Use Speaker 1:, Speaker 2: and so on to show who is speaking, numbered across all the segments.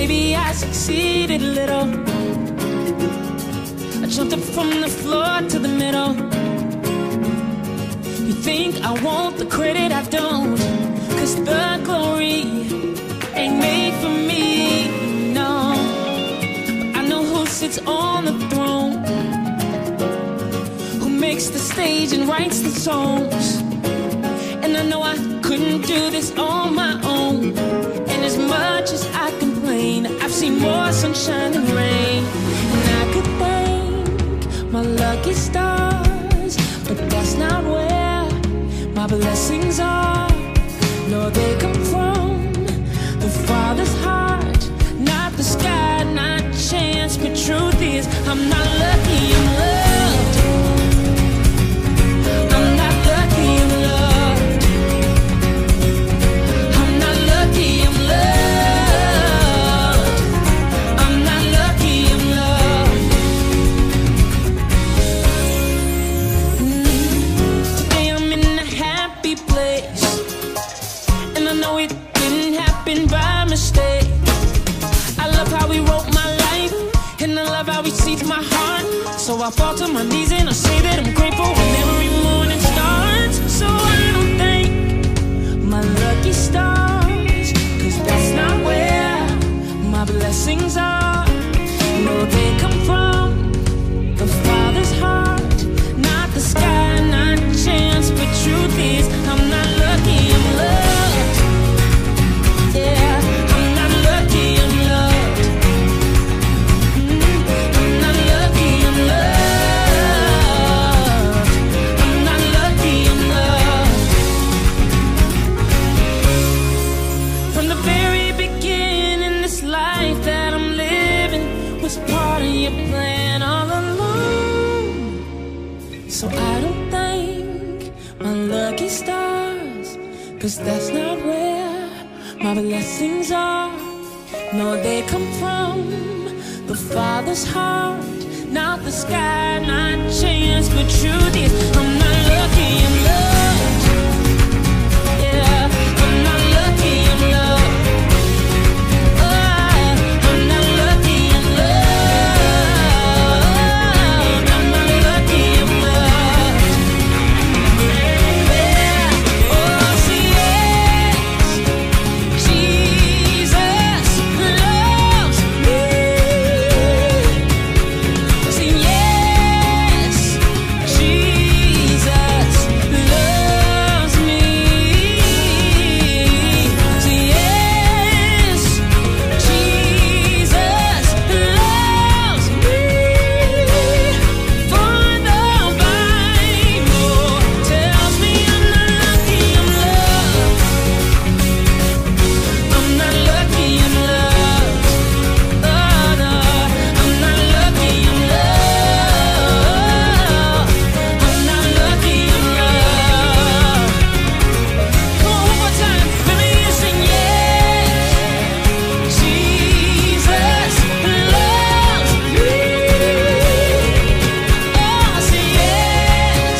Speaker 1: maybe I succeeded a little. I jumped up from the floor to the middle. You think I want the credit, I don't, 'cause the glory ain't made for me, no. But I know who sits on the throne, who makes the stage and writes the songs. And I know I couldn't do this on my own. And as much as I complain, I've seen more sunshine than rain. And I could thank my lucky stars, but that's not where my blessings are. No, they come from the Father's heart, not the sky, not chance. But truth is, I'm not lucky, I'm loved. I'm not lucky, I'm loved. I'm not lucky, I'm loved. I'm not lucky, I'm loved. Today I'm in a happy place, and I know it didn't happen by mistake. I love how He wrote my life, and I love how He sees my heart. So I fall to my knees and I say that I'm grateful when every morning starts. So I don't thank my lucky stars, 'cause that's not where my blessings are. No, they come from the Father's heart, not the sky, not chance. But truth is, I'm not lucky, I'm loved. Yeah, I'm not lucky, I'm loved. I'm not lucky, I'm loved. I'm not lucky, I'm loved. From the very beginning, this life that I'm living was part of Your plan all along. So I don't thank my lucky stars, 'cause that's not where my blessings are. No, they come from the Father's heart, not the sky, not chance. But truth is, I'm not lucky, I'm loved. Yeah, I'm not lucky, I'm loved. I'm not lucky, I'm loved. I'm not lucky, I'm loved. Yeah, oh, see, yes, Jesus loves me. See, yes, Jesus loves me. See, yes, Jesus loves me. For the Bible tells me I'm not lucky, I'm loved. I'm not lucky, I'm loved. Oh, no, I'm not lucky, I'm loved. I'm not lucky, I'm loved. Come on, one more time. Let me hear you sing, yes, Jesus loves me. Oh, say yes,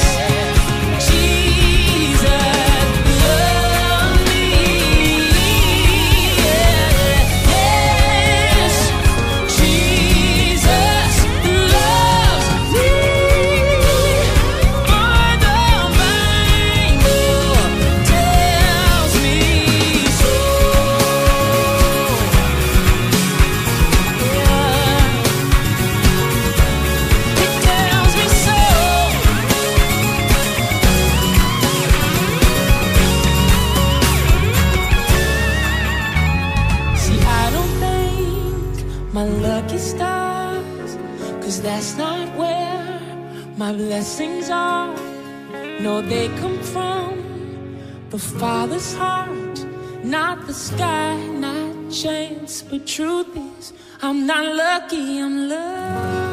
Speaker 1: Jesus loves me. Yes, Jesus loves me. For the Bible tells me so. It tells me so. See, I don't thank my lucky stars, 'cause that's not where my blessings are. No, they come from the Father's heart, not the sky, not chance. But truth is, I'm not lucky, I'm loved.